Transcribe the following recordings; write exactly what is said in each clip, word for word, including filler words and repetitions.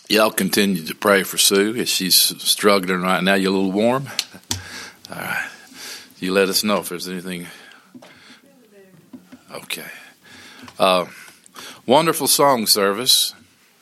Y'all continue to pray for Sue as she's struggling right now. You a little warm? All right. You let us know if there's anything. Okay. Uh, wonderful song service.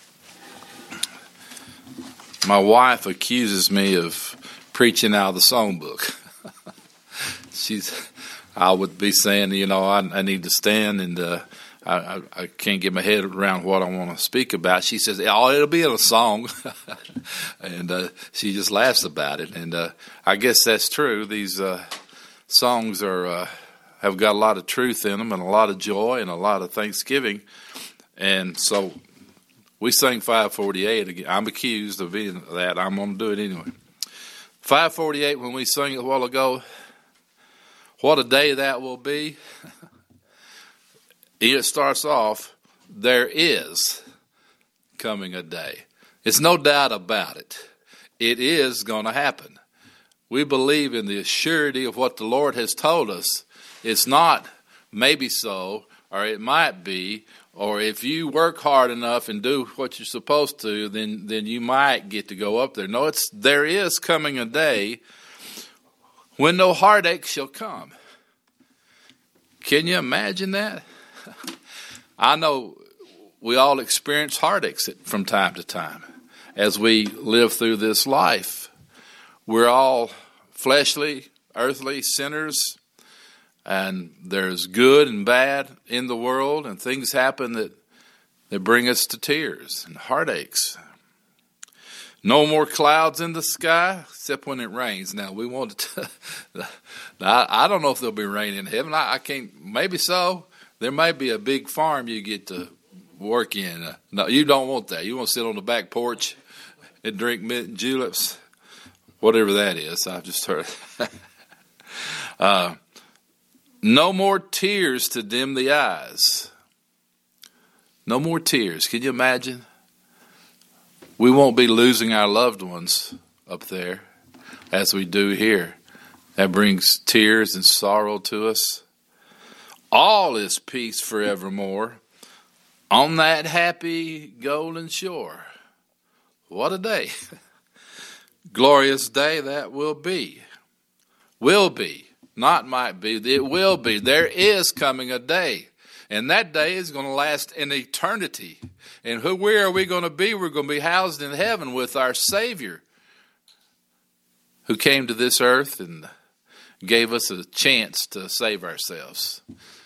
My wife accuses me of preaching out of the songbook. She's, I would be saying, you know, I, I need to stand and uh, I, I can't get my head around what I want to speak about. She says, oh, it'll be in a song. and uh, she just laughs about it. And uh, I guess that's true. These uh, songs are uh, have got a lot of truth in them and a lot of joy and a lot of thanksgiving. And so we sing five forty-eight again. I'm accused of being that. I'm going to do it anyway. five forty-eight, when we sang it a while ago, what a day that will be. It starts off, there is coming a day. It's no doubt about it. It is going to happen. We believe in the surety of what the Lord has told us. It's not maybe so, or it might be, or if you work hard enough and do what you're supposed to, then, then you might get to go up there. No, it's there is coming a day when no heartache shall come. Can you imagine that? I know we all experience heartaches from time to time as we live through this life. We're all fleshly, earthly sinners, and there's good and bad in the world, and things happen that, that bring us to tears and heartaches. No more clouds in the sky, except when it rains. Now, we want to, now, I don't know if there'll be rain in heaven. I, I can't, maybe so. There may be a big farm you get to work in. Uh, no, you don't want that. You want to sit on the back porch and drink mint juleps, whatever that is. I've just heard. uh, no more tears to dim the eyes. No more tears. Can you imagine? We won't be losing our loved ones up there as we do here. That brings tears and sorrow to us. All is peace forevermore on that happy golden shore. What a day. Glorious day that will be. Will be. Not might be. It will be. There is coming a day. And that day is going to last an eternity. And who, where are we going to be? We're going to be housed in heaven with our Savior, who came to this earth and gave us a chance to save ourselves.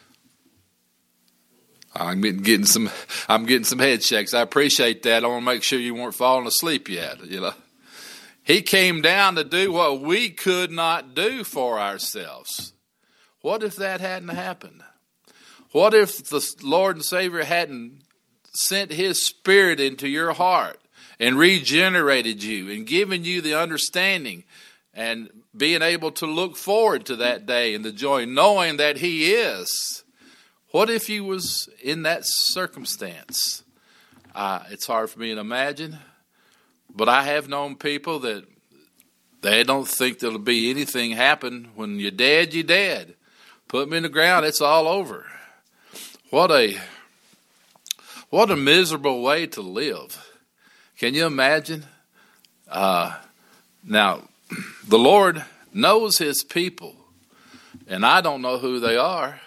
I'm getting some. I'm getting some head shakes. I appreciate that. I want to make sure you weren't falling asleep yet. You know, He came down to do what we could not do for ourselves. What if that hadn't happened? What if the Lord and Savior hadn't sent His Spirit into your heart and regenerated you and given you the understanding and being able to look forward to that day and the joy, knowing that He is? What if you was in that circumstance? Uh, it's hard for me to imagine, but I have known people that they don't think there'll be anything happen. When you're dead, you're dead. Put them in the ground, it's all over. What a what a miserable way to live. Can you imagine? Uh, now, the Lord knows His people, and I don't know who they are.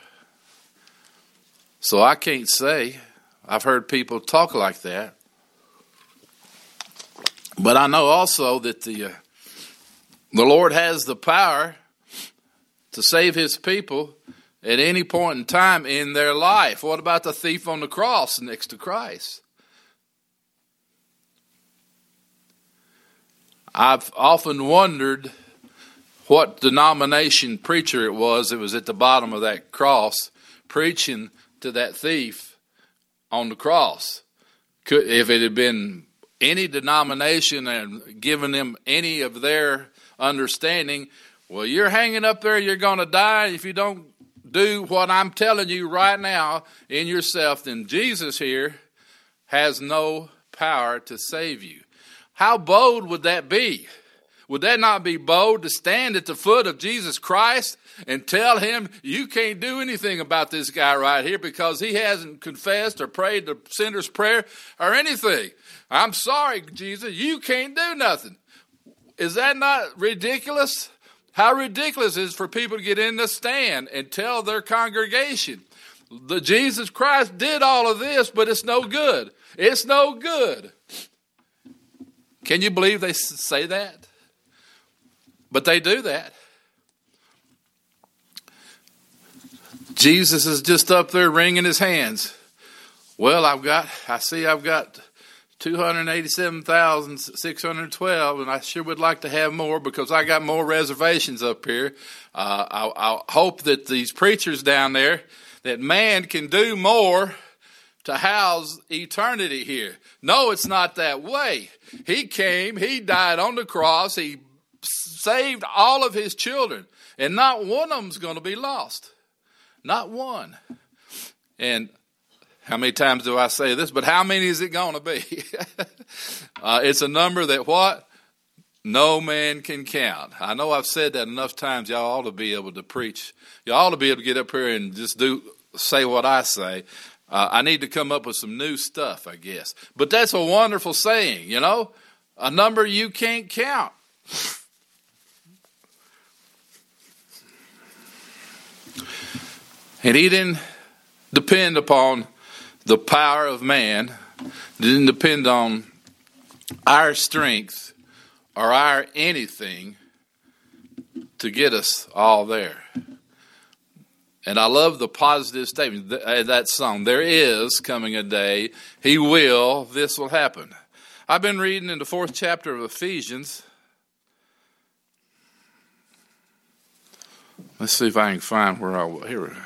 So I can't say. I've heard people talk like that. But I know also that the uh, the Lord has the power to save His people at any point in time in their life. What about the thief on the cross next to Christ? I've often wondered what denomination preacher it was that was at the bottom of that cross preaching to that thief on the cross. Could, if it had been any denomination and given them any of their understanding, well, you're hanging up there, you're going to die if you don't do what I'm telling you right now in yourself, then Jesus here has no power to save you. How bold would that be? Would that not be bold to stand at the foot of Jesus Christ and tell him you can't do anything about this guy right here because he hasn't confessed or prayed the sinner's prayer or anything. I'm sorry, Jesus, you can't do nothing. Is that not ridiculous? How ridiculous is it for people to get in the stand and tell their congregation, the Jesus Christ did all of this, but it's no good. It's no good. Can you believe they say that? But they do that. Jesus is just up there wringing his hands. Well, I've got, I see I've got two hundred eighty-seven thousand six hundred twelve, and I sure would like to have more because I got more reservations up here. Uh, I, I hope that these preachers down there, that man can do more to house eternity here. No, it's not that way. He came, he died on the cross, he saved all of his children, and not one of them's going to be lost. Not one. And how many times do I say this? But how many is it going to be? uh, it's a number that what? No man can count. I know I've said that enough times. Y'all ought to be able to preach. Y'all ought to be able to get up here and just do say what I say. Uh, I need to come up with some new stuff, I guess. But that's a wonderful saying, you know? A number you can't count. And he didn't depend upon the power of man, didn't depend on our strength or our anything to get us all there. And I love the positive statement, that song, there is coming a day, he will, this will happen. I've been reading in the fourth chapter of Ephesians. Let's see if I can find where I will. Here.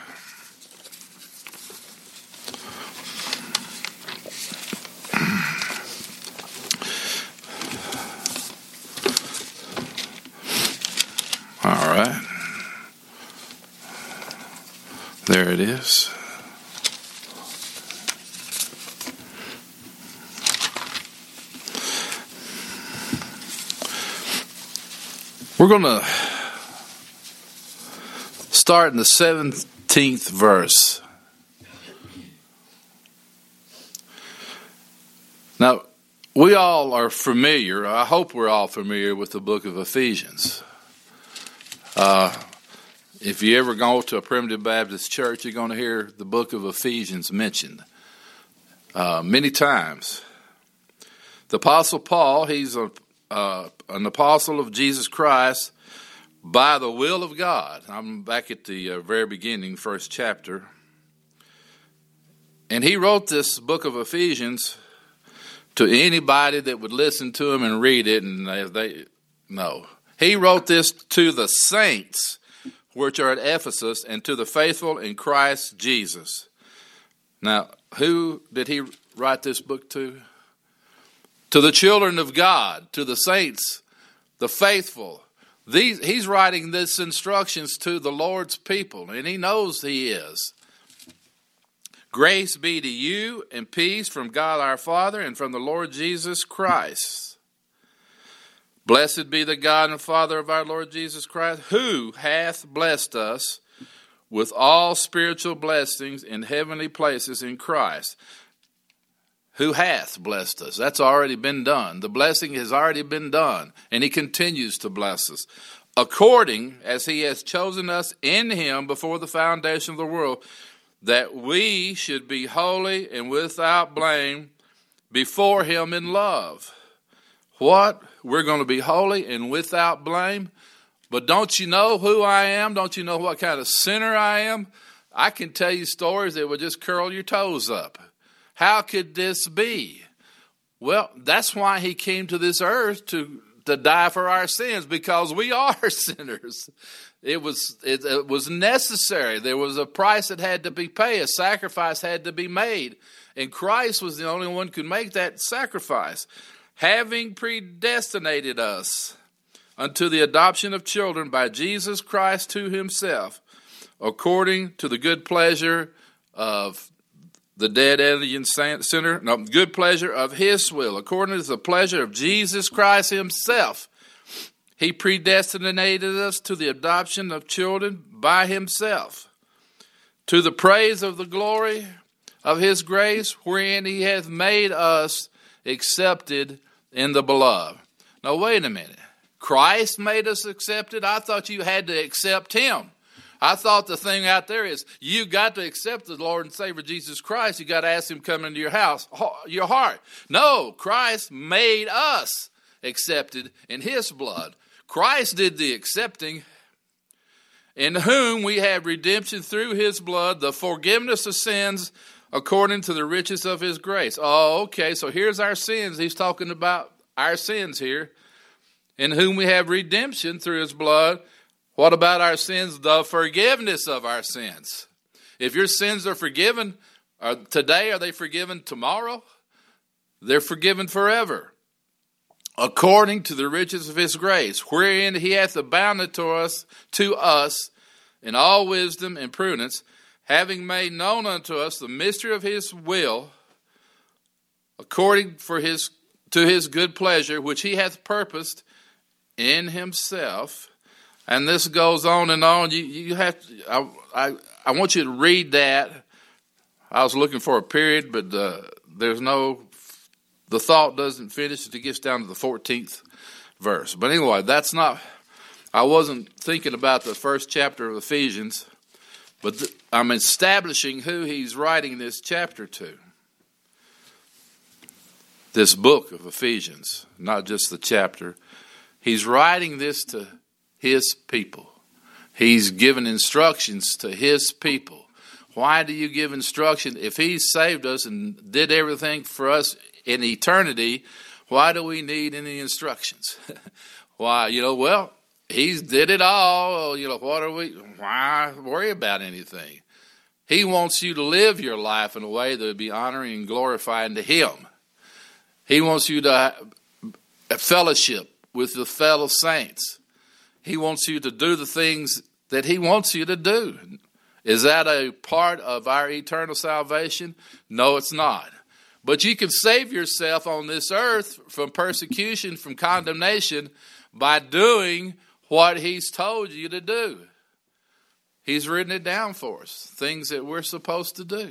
All right. There it is. We're going to start in the seventeenth verse. Now, we all are familiar, I hope we're all familiar with the book of Ephesians. Uh, if you ever go to a Primitive Baptist church, you're going to hear the book of Ephesians mentioned uh, many times. The Apostle Paul, he's a, uh, an apostle of Jesus Christ by the will of God. I'm back at the uh, very beginning, first chapter. And he wrote this book of Ephesians to anybody that would listen to him and read it, and they, they no. He wrote this to the saints which are at Ephesus and to the faithful in Christ Jesus. Now, who did he write this book to? To the children of God, to the saints, the faithful. These, he's writing these instructions to the Lord's people, and he knows he is. Grace be to you and peace from God our Father and from the Lord Jesus Christ. Blessed be the God and Father of our Lord Jesus Christ, who hath blessed us with all spiritual blessings in heavenly places in Christ. Who hath blessed us? That's already been done. The blessing has already been done, and he continues to bless us. According as he has chosen us in him before the foundation of the world, that we should be holy and without blame before him in love. What? We're going to be holy and without blame? But don't you know who I am? Don't you know what kind of sinner I am? I can tell you stories that would just curl your toes up. How could this be? Well, that's why he came to this earth to, to die for our sins, because we are sinners. It was it, it was necessary. There was a price that had to be paid. A sacrifice had to be made. And Christ was the only one who could make that sacrifice. Having predestinated us unto the adoption of children by Jesus Christ to himself, according to the good pleasure of the dead alien sinner, no, good pleasure of his will, according to the pleasure of Jesus Christ himself, he predestinated us to the adoption of children by himself, to the praise of the glory of his grace, wherein he hath made us accepted in the beloved. Now, wait a minute. Christ made us accepted? I thought you had to accept him. I thought the thing out there is you got to accept the Lord and Savior Jesus Christ. You got to ask him to come into your house, your heart. No, Christ made us accepted in his blood. Christ did the accepting, in whom we have redemption through his blood, the forgiveness of sins according to the riches of his grace. Oh, okay, so here's our sins. He's talking about our sins here. In whom we have redemption through his blood. What about our sins? The forgiveness of our sins. If your sins are forgiven are today, are they forgiven tomorrow? They're forgiven forever. According to the riches of his grace, wherein he hath abounded to us, to us in all wisdom and prudence, having made known unto us the mystery of his will, according for his to his good pleasure, which he hath purposed in himself. And this goes on and on. You you have to, I, I I want you to read that. I was looking for a period, but uh, there's no, the thought doesn't finish until it gets down to the fourteenth verse. But anyway, that's not, I wasn't thinking about the first chapter of Ephesians, but th- I'm establishing who he's writing this chapter to. This book of Ephesians, not just the chapter. He's writing this to his people. He's given instructions to his people. Why do you give instruction? If he saved us and did everything for us in eternity, why do we need any instructions? Why, you know, well, he did it all. You know, what are we, why worry about anything? He wants you to live your life in a way that would be honoring and glorifying to him. He wants you to fellowship with the fellow saints. He wants you to do the things that he wants you to do. Is that a part of our eternal salvation? No, it's not. But you can save yourself on this earth from persecution, from condemnation, by doing what he's told you to do. He's written it down for us, things that we're supposed to do.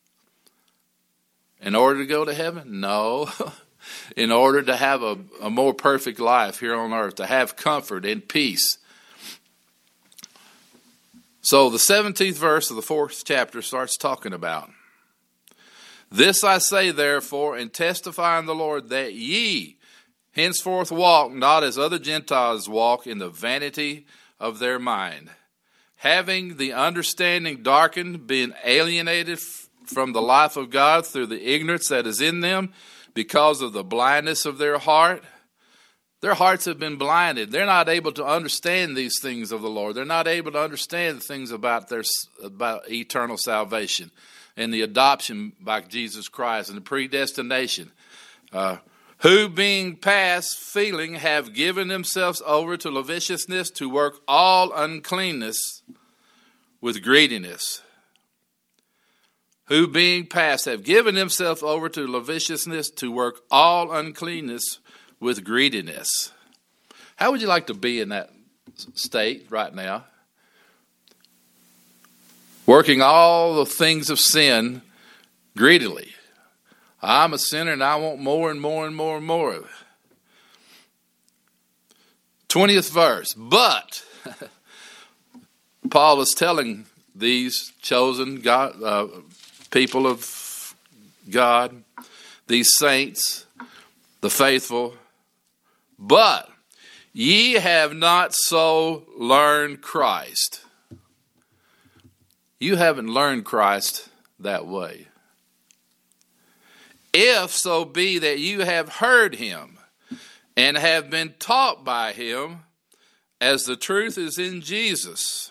In order to go to heaven? No. In order to have a, a more perfect life here on earth, to have comfort and peace. So the seventeenth verse of the fourth chapter starts talking about, this I say therefore, and testify in the Lord, that ye henceforth walk not as other Gentiles walk, in the vanity of their mind, having the understanding darkened, being alienated from the life of God through the ignorance that is in them, because of the blindness of their heart. Their hearts have been blinded. They're not able to understand these things of the Lord. They're not able to understand the things about their about eternal salvation and the adoption by Jesus Christ and the predestination. Uh, who being past feeling have given themselves over to lasciviousness, to work all uncleanness with greediness. Who being past have given themselves over to lasciviousness, to work all uncleanness with greediness. How would you like to be in that state right now? Working all the things of sin greedily. I'm a sinner and I want more and more and more and more of it. twentieth verse. But Paul is telling these chosen God, uh, people of God, these saints, the faithful, but ye have not so learned Christ. You haven't learned Christ that way. If so be that you have heard him and have been taught by him, as the truth is in Jesus.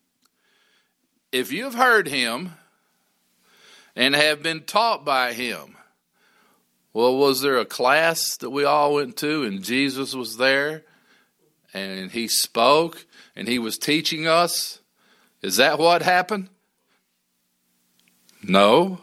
If you've heard him and have been taught by him, well, was there a class that we all went to and Jesus was there and he spoke and he was teaching us? Is that what happened? No.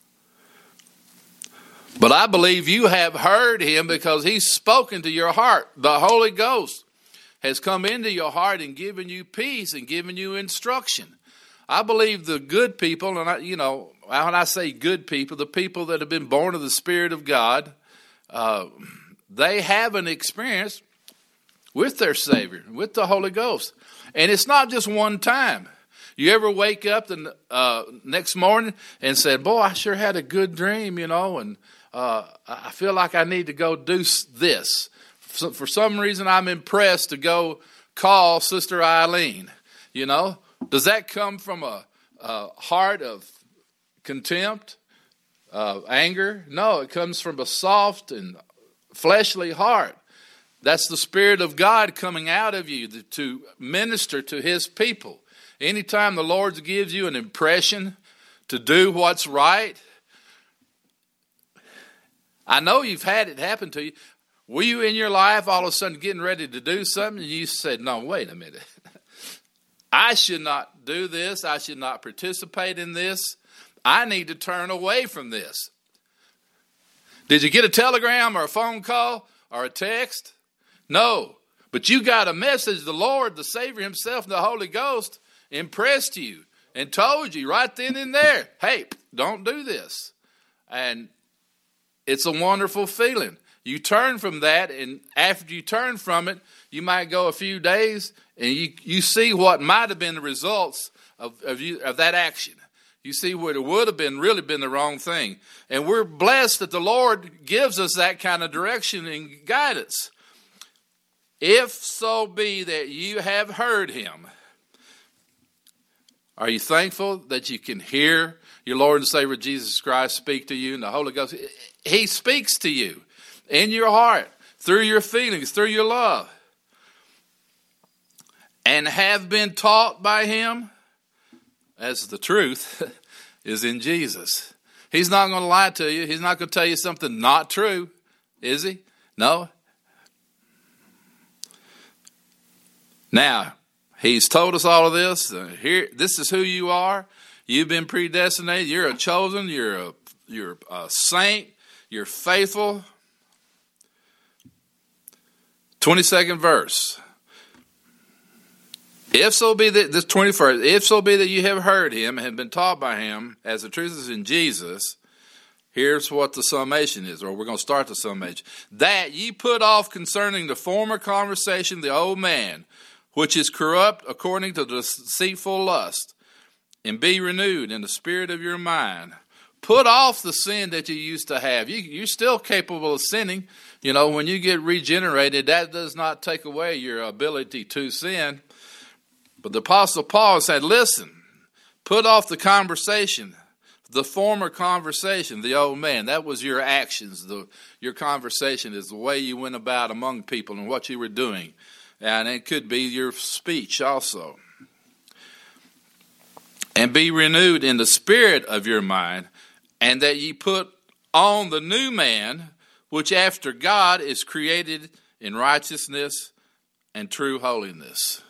But I believe you have heard him because he's spoken to your heart. The Holy Ghost has come into your heart and given you peace and given you instruction. I believe the good people, and I, you know, when I say good people, the people that have been born of the Spirit of God, uh, they have an experience with their Savior, with the Holy Ghost. And it's not just one time. You ever wake up the uh, next morning and said, boy, I sure had a good dream, you know, and uh, I feel like I need to go do this. So for some reason, I'm impressed to go call Sister Eileen, you know. Does that come from a, a heart of contempt, uh, anger? No, it comes from a soft and fleshly heart. That's the Spirit of God coming out of you to minister to His people. Anytime the Lord gives you an impression to do what's right, I know you've had it happen to you. Were you in your life all of a sudden getting ready to do something and you said, no, wait a minute. I should not do this. I should not participate in this. I need to turn away from this. Did you get a telegram or a phone call or a text? No. But you got a message. The Lord, the Savior Himself, and the Holy Ghost impressed you and told you right then and there, hey, don't do this. And it's a wonderful feeling. You turn from that, and after you turn from it, you might go a few days, and you, you see what might have been the results of, of, you, of that action. You see what it would have been really been the wrong thing. And we're blessed that the Lord gives us that kind of direction and guidance. If so be that you have heard Him, are you thankful that you can hear your Lord and Savior Jesus Christ speak to you and the Holy Ghost? He speaks to you in your heart, through your feelings, through your love. And have been taught by Him, as the truth is in Jesus. He's not going to lie to you. He's not going to tell you something not true, is He? No. Now, He's told us all of this. Uh, here, this is who you are. You've been predestinated. You're a chosen. You're a, you're a saint. You're faithful. twenty-second verse. If so be that, this twenty-first, if so be that you have heard Him and have been taught by Him, as the truth is in Jesus, here's what the summation is, or we're going to start the summation. That ye put off concerning the former conversation the old man, which is corrupt according to the deceitful lust, and be renewed in the spirit of your mind. Put off the sin that you used to have. You, you're still capable of sinning. You know, when you get regenerated, that does not take away your ability to sin. But the Apostle Paul said, listen, put off the conversation, the former conversation, the old man. That was your actions. The, your conversation is the way you went about among people and what you were doing. And it could be your speech also. And be renewed in the spirit of your mind, and that ye put on the new man, which after God is created in righteousness and true holiness.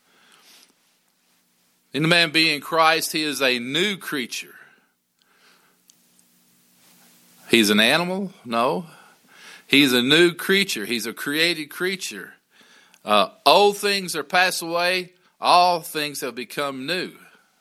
In the man being Christ, he is a new creature. He's an animal? No. He's a new creature. He's a created creature. Uh, old things are passed away. All things have become new.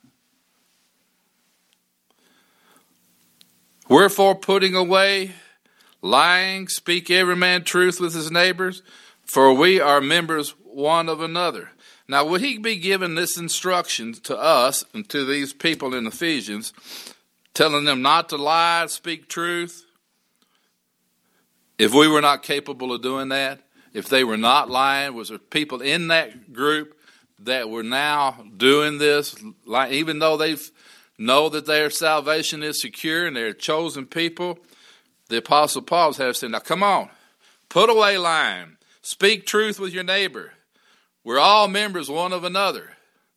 Wherefore, putting away lying, speak every man truth with his neighbors, for we are members one of another. Now, would he be giving this instruction to us and to these people in Ephesians, telling them not to lie, speak truth, if we were not capable of doing that? If they were not lying, was there people in that group that were now doing this, even though they know that their salvation is secure and they're chosen people? The Apostle Paul has said, now come on, put away lying, speak truth with your neighbor. We're all members one of another.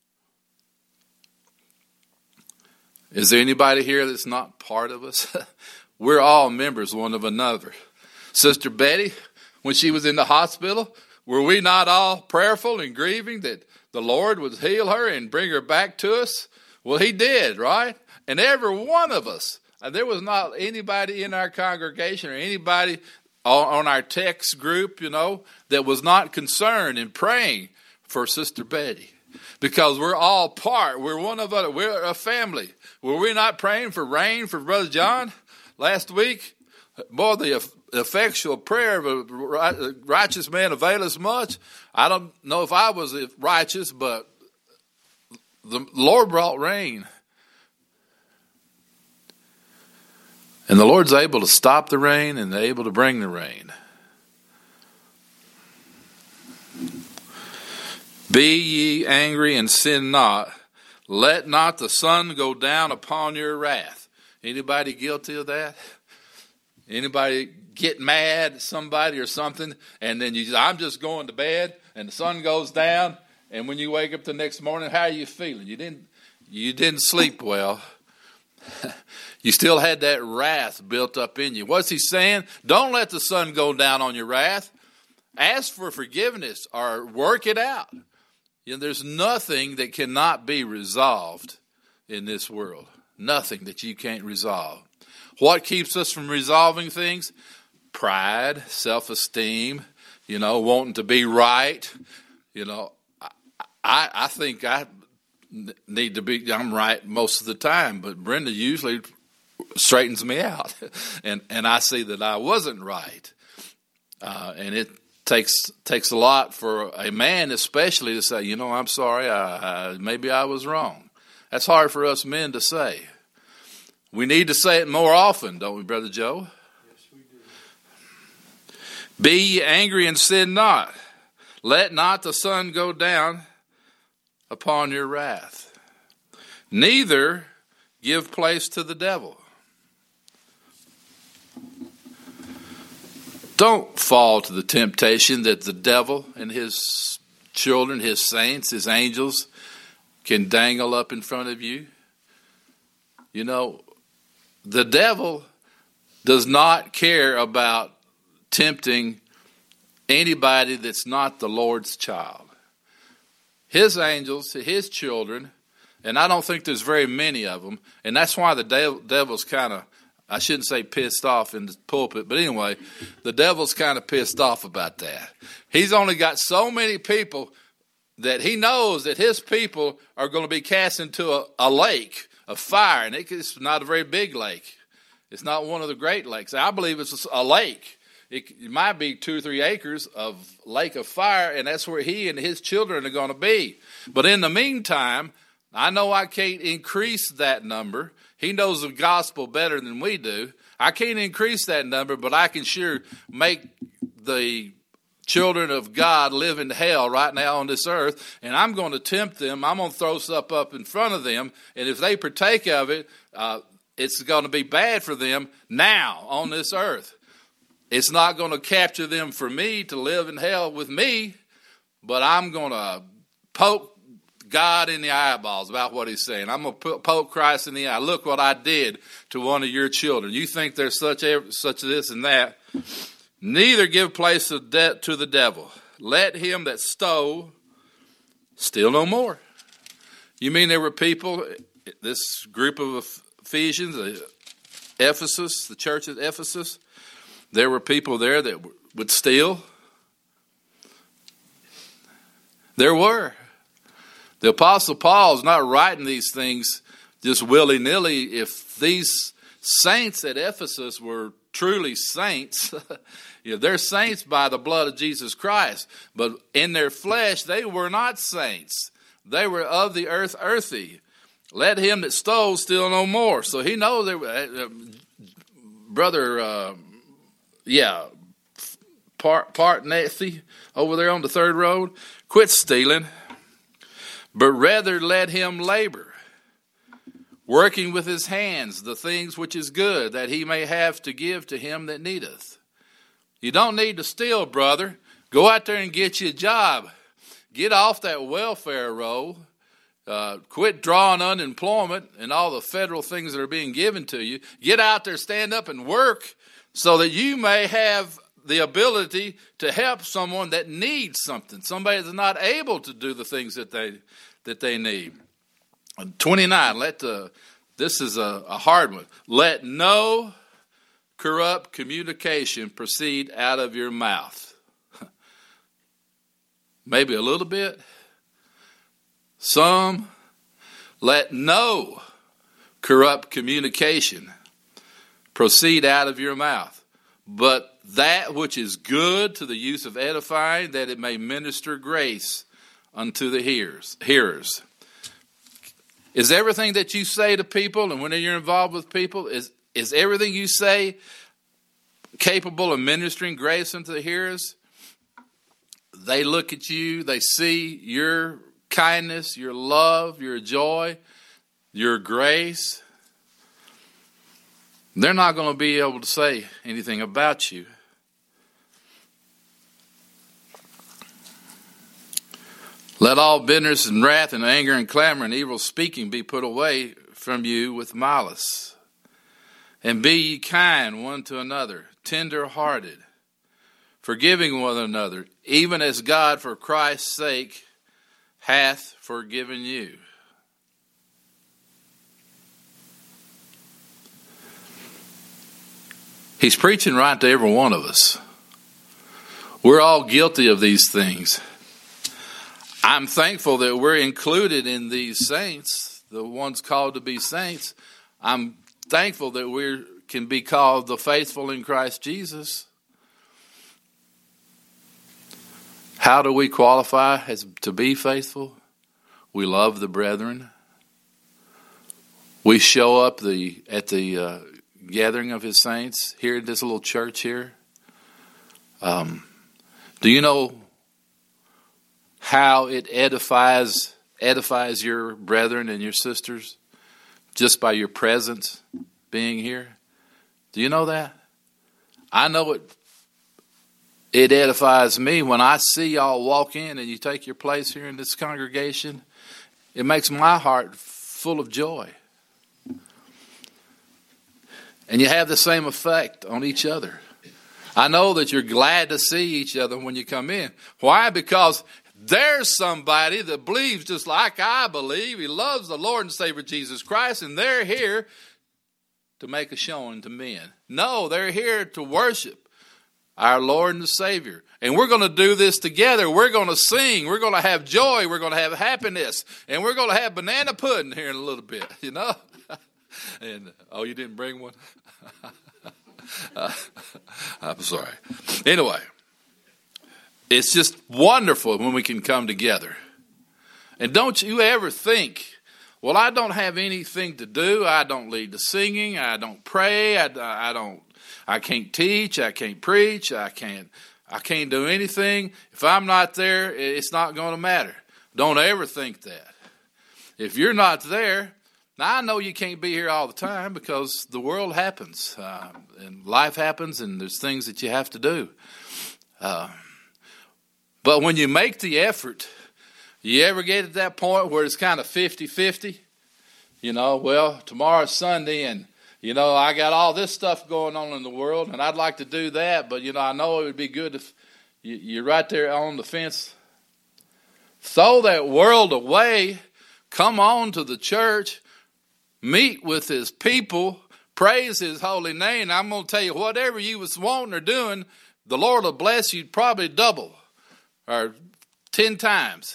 Is there anybody here that's not part of us? We're all members one of another. Sister Betty, when she was in the hospital, were we not all prayerful and grieving that the Lord would heal her and bring her back to us? Well, He did, right? And every one of us, there was not anybody in our congregation or anybody on our text group, you know, that was not concerned in praying for Sister Betty. Because we're all part. We're one of us. We're a family. Were we not praying for rain for Brother John last week? Boy, the effectual prayer of a righteous man availeth much. I don't know if I was righteous, but the Lord brought rain. And the Lord's able to stop the rain and able to bring the rain. Be ye angry and sin not. Let not the sun go down upon your wrath. Anybody guilty of that? Anybody get mad at somebody or something, and then you I'm just going to bed, and the sun goes down, and when you wake up the next morning, how are you feeling? You didn't you didn't sleep well. You still had that wrath built up in you. What's he saying? Don't let the sun go down on your wrath. Ask for forgiveness or work it out. You know, there's nothing that cannot be resolved in this world. Nothing that you can't resolve. What keeps us from resolving things? Pride, self-esteem, you know, wanting to be right. You know, I, I think I need to be, I'm right most of the time, but Brenda usually straightens me out. and, and I see that I wasn't right. Uh, and it takes takes a lot for a man especially to say, you know, I'm sorry, I, I, maybe I was wrong. That's hard for us men to say. We need to say it more often, don't we, Brother Joe? Yes, we do. Be ye angry and sin not. Let not the sun go down upon your wrath. Neither give place to the devil. Don't fall to the temptation that the devil and his children, his saints, his angels can dangle up in front of you. You know, the devil does not care about tempting anybody that's not the Lord's child. His angels, his children, and I don't think there's very many of them, and that's why the devil, devil's kind of, I shouldn't say pissed off in the pulpit, but anyway, the devil's kind of pissed off about that. He's only got so many people that he knows that his people are going to be cast into a, a lake of fire, and it's not a very big lake. It's not one of the great lakes. I believe it's a lake. It, it might be two or three acres of lake of fire, and that's where he and his children are going to be. But in the meantime, I know I can't increase that number. He knows the gospel better than we do. I can't increase that number, but I can sure make the children of God live in hell right now on this earth, and I'm going to tempt them. I'm going to throw stuff up in front of them, and if they partake of it, uh, it's going to be bad for them now on this earth. It's not going to capture them for me to live in hell with me, but I'm going to poke God in the eyeballs about what he's saying. I'm going to poke Christ in the eye. Look what I did to one of your children. You think there's such such this and that. Neither give place to the devil. Let him that stole steal no more. You mean there were people, this group of Ephesians, Ephesus, the church at Ephesus, there were people there that would steal? There were. The Apostle Paul is not writing these things just willy-nilly. If these saints at Ephesus were truly saints, you know, they're saints by the blood of Jesus Christ. But in their flesh, they were not saints. They were of the earth earthy. Let him that stole steal no more. So he knows there, uh, brother, uh, yeah, part part Nathy over there on the third road, quit stealing. But rather let him labor, working with his hands the things which is good, that he may have to give to him that needeth. You don't need to steal, brother. Go out there and get you a job. Get off that welfare roll. Uh, quit drawing unemployment and all the federal things that are being given to you. Get out there, stand up and work so that you may have the ability to help someone that needs something, somebody that's not able to do the things that they that they need. twenty-nine, let the, this is a, a hard one. Let no corrupt communication proceed out of your mouth. Maybe a little bit. Some. Let no corrupt communication proceed out of your mouth, but that which is good to the use of edifying, that it may minister grace unto the hearers. hearers. Is everything that you say to people, and when you're involved with people, is, is everything you say capable of ministering grace unto the hearers? They look at you, they see your kindness, your love, your joy, your grace. They're not going to be able to say anything about you. Let all bitterness and wrath and anger and clamor and evil speaking be put away from you with malice. And be ye kind one to another, tender-hearted, forgiving one another, even as God for Christ's sake hath forgiven you. He's preaching right to every one of us. We're all guilty of these things. I'm thankful that we're included in these saints, the ones called to be saints. I'm thankful that we can be called the faithful in Christ Jesus. How do we qualify as to be faithful? We love the brethren. We show up the at the uh, gathering of his saints here in this little church here. Um, do you know how it edifies edifies your brethren and your sisters just by your presence being here? Do you know that? I know it. It edifies me when I see y'all walk in and you take your place here in this congregation. It makes my heart full of joy. And you have the same effect on each other. I know that you're glad to see each other when you come in. Why? Because there's somebody that believes just like I believe. He loves the Lord and Savior Jesus Christ, and they're here to make a showing to men. No, they're here to worship our Lord and Savior. And we're going to do this together. We're going to sing. We're going to have joy. We're going to have happiness. And we're going to have banana pudding here in a little bit, you know. And oh, you didn't bring one? uh, I'm sorry. Anyway, it's just wonderful when we can come together. And don't you ever think, well, I don't have anything to do. I don't lead the singing. I don't pray. I, I don't. I can't teach. I can't preach. I can't. I can't do anything. If I'm not there, it's not going to matter. Don't ever think that. If you're not there, now I know you can't be here all the time because the world happens uh, and life happens and there's things that you have to do. Uh, but when you make the effort, you ever get at that point where it's kind of fifty-fifty? You know, well, tomorrow's Sunday and, you know, I got all this stuff going on in the world and I'd like to do that, but, you know, I know it would be good if you, you're right there on the fence. Throw that world away. Come on to the church. Meet with his people. Praise his holy name. I'm going to tell you, whatever you was wanting or doing, the Lord will bless you probably double or ten times.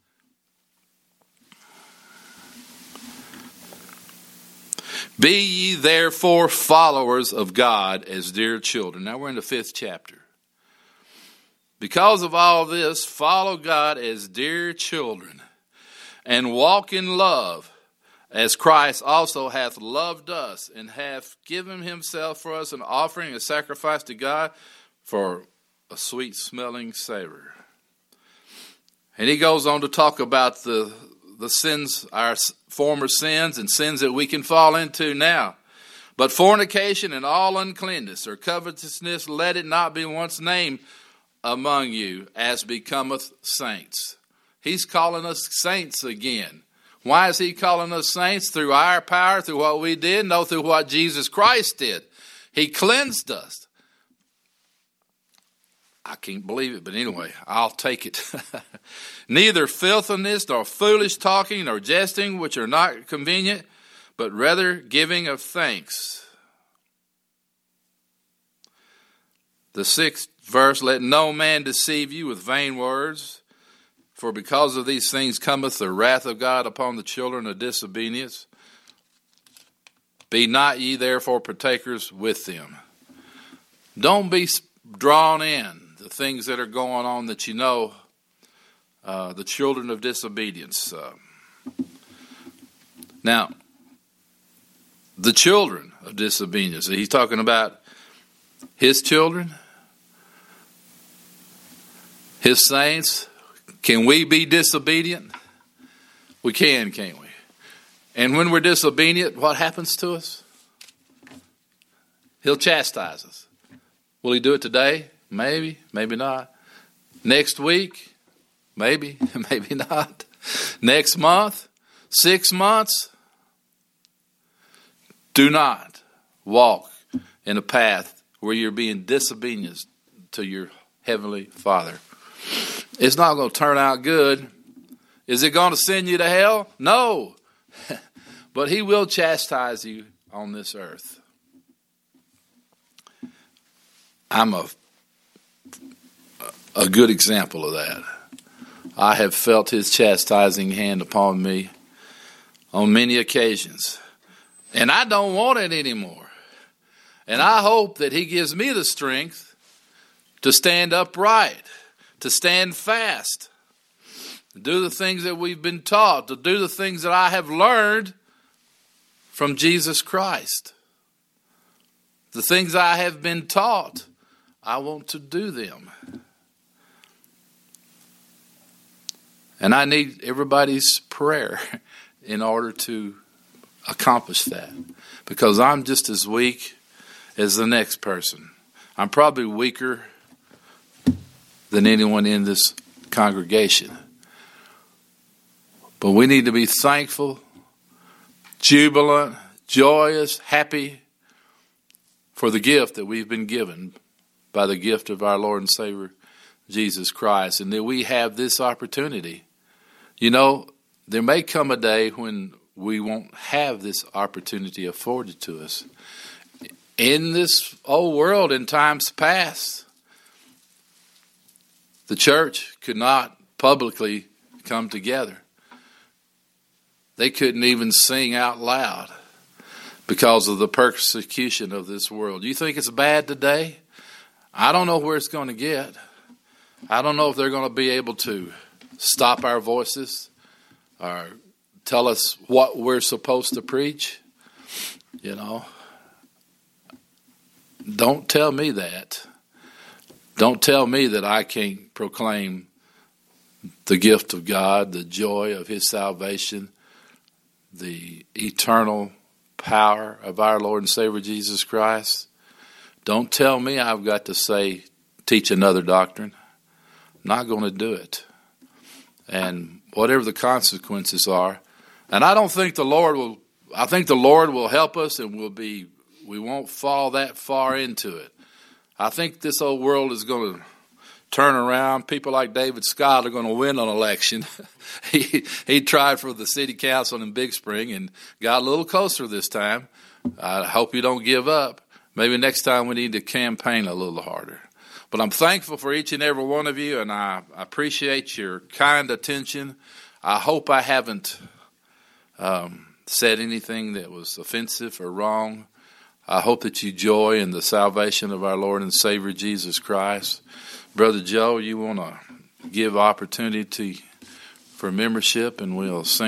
Be ye therefore followers of God as dear children. Now we're in the fifth chapter. Because of all this, follow God as dear children and walk in love, as Christ also hath loved us and hath given himself for us an offering, a sacrifice to God for a sweet smelling savor. And he goes on to talk about the, the sins, our former sins and sins that we can fall into now. But fornication and all uncleanness or covetousness, let it not be once named among you as becometh saints. He's calling us saints again. Why is he calling us saints? Through our power, through what we did? No, through what Jesus Christ did. He cleansed us. I can't believe it, but anyway, I'll take it. Neither filthiness, nor foolish talking, nor jesting, which are not convenient, but rather giving of thanks. The sixth verse, let no man deceive you with vain words, for because of these things cometh the wrath of God upon the children of disobedience. Be not ye therefore partakers with them. Don't be drawn in the things that are going on that you know, uh, the children of disobedience. Uh, now, the children of disobedience, he's talking about his children, his saints. Can we be disobedient? We can, can't we? And when we're disobedient, what happens to us? He'll chastise us. Will he do it today? Maybe, maybe not. Next week? Maybe, maybe not. Next month? Six months? Do not walk in a path where you're being disobedient to your Heavenly Father. It's not going to turn out good. Is it going to send you to hell? No. But he will chastise you on this earth. I'm a, a good example of that. I have felt his chastising hand upon me on many occasions. And I don't want it anymore. And I hope that he gives me the strength to stand upright, to stand fast, to do the things that we've been taught, to do the things that I have learned from Jesus Christ. The things I have been taught, I want to do them. And I need everybody's prayer in order to accomplish that. Because I'm just as weak as the next person. I'm probably weaker than anyone in this congregation. But we need to be thankful, jubilant, joyous, happy for the gift that we've been given by the gift of our Lord and Savior, Jesus Christ, and that we have this opportunity. You know, there may come a day when we won't have this opportunity afforded to us. In this old world, in times past, the church could not publicly come together. They couldn't even sing out loud because of the persecution of this world. You think it's bad today? I don't know where it's going to get. I don't know if they're going to be able to stop our voices or tell us what we're supposed to preach. You know, don't tell me that. Don't tell me that I can't proclaim the gift of God, the joy of his salvation, the eternal power of our Lord and Savior Jesus Christ. Don't tell me I've got to say, teach another doctrine. I'm not going to do it. And whatever the consequences are, and I don't think the Lord will, I think the Lord will help us and we'll be, we won't fall that far into it. I think this old world is going to turn around. People like David Scott are going to win an election. he he tried for the city council in Big Spring and got a little closer this time. I hope you don't give up. Maybe next time we need to campaign a little harder. But I'm thankful for each and every one of you, and I appreciate your kind attention. I hope I haven't um, said anything that was offensive or wrong. I hope that you joy in the salvation of our Lord and Savior Jesus Christ. Brother Joe, you want to give opportunity for membership, and we'll sing.